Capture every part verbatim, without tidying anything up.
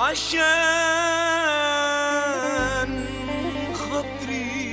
عشان خاطري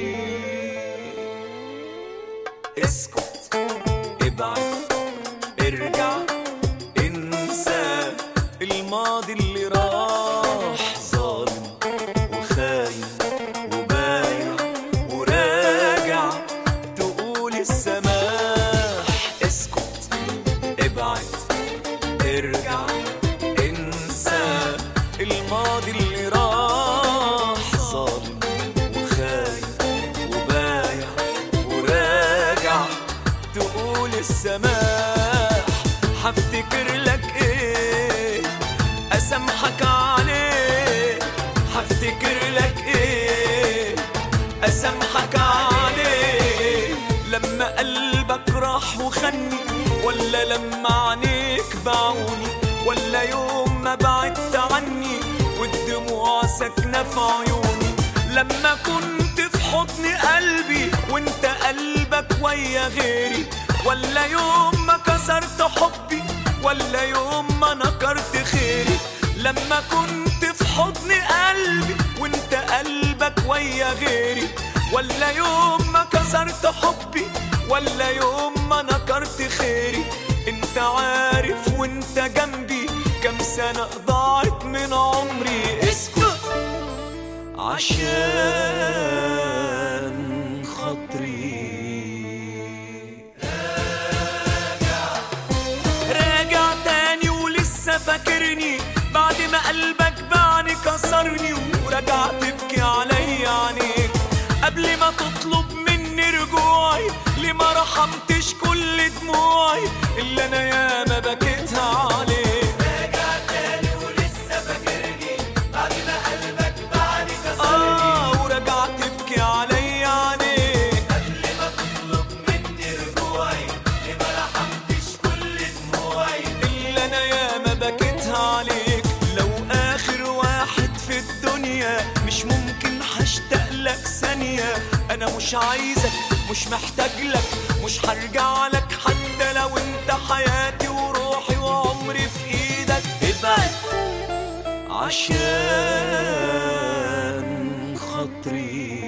اسكت، ابعد، ارجع، انسى الماضي اللي راح، ظالم وخاين وبايع وراجع تقول السماح. اسكت، ابعد، ارجع، انسى الماضي اللي راح، ظالم وخاين وبايع وراجع تقول السماح. حفتكر لك ايه اسامحك عليه، حفتكر لك ايه اسامحك عليه. لما قلبك راح وخني، ولا لما عينيك باعوني، ولا يوم ما بعدت عني والدموع ساكنة في عيوني. لما كنت في حضن قلبي وانت قلبك ويا غيري، ولا يوم ما كسرت حبي، ولا يوم ما نكرت خيري. لما كنت في حضن قلبي وانت قلبك ويا غيري، ولا يوم ما كسرت حبي، ولا يوم ما نكرت خيري. انت عارف وانت جنبي كم سنة ضاعت من عمري. اسكت عشان خاطري. راجع راجع تاني ولسه فاكرني، بعد ما قلبك باعني كسرني، ورجع تبكي عليا عينيك قبل ما تطلب مني رجوعي. ليه ما رحمتش كل دموعي اللي انا ياما بكيتها عليك. راجع تاني ولسه فاكرني، بعد ما قلبك باعني كسرني، اه ورجع تبكي عليا عينيك قبل ما تطلب مني رجوعي. ليه ما رحمتش كل دموعي اللي انا ياما بكيتها عليك. لو اخر واحد في الدنيا مش ممكن هشتاق لك ثانية. انا مش عايزك، مش محتاج لك، مش هرجع لك حتى لو انت حياتي وروحي وعمري في ايدك. ابعد عشان خاطري.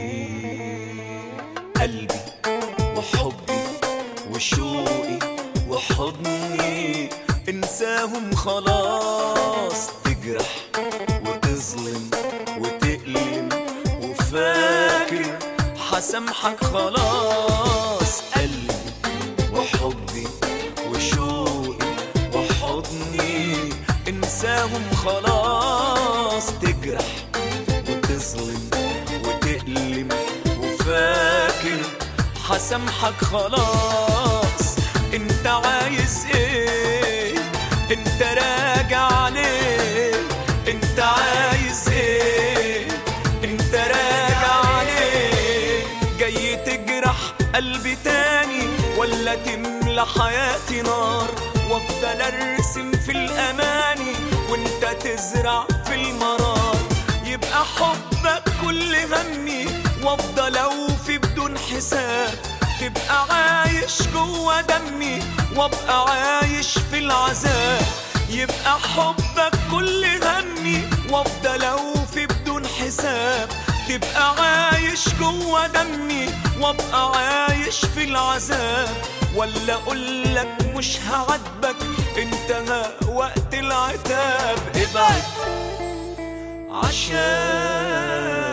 قلبي وحبي وشوقي وحضني انساهم خلاص. تجرح وتظلم وتألم وفاكر هسامحك خلاص. قلبي وحبي وشوقي وحضني انساهم خلاص. تجرح وتظلم وتألم وفاكر هسامحك خلاص. انت عايز ايه؟ انت راجع ليه؟ انت عايز ايه؟ انت راجع ليه؟ جاي تجرح قلبي تاني، ولا تملى حياتي نار وافضل ارسم في الاماني وانت تزرع في المرار. يبقى حبك كل همي وافضل اوفي بدون حساب. تبقى عايش جوا دمي وابقى عايش في العذاب. يبقى حبك كل همي وافضل اوفي بدون حساب. تبقى عايش جوا دمي وابقى عايش في العذاب. ولا اقولك مش هعاتبك، انتهى وقت العتاب. ابعد عشان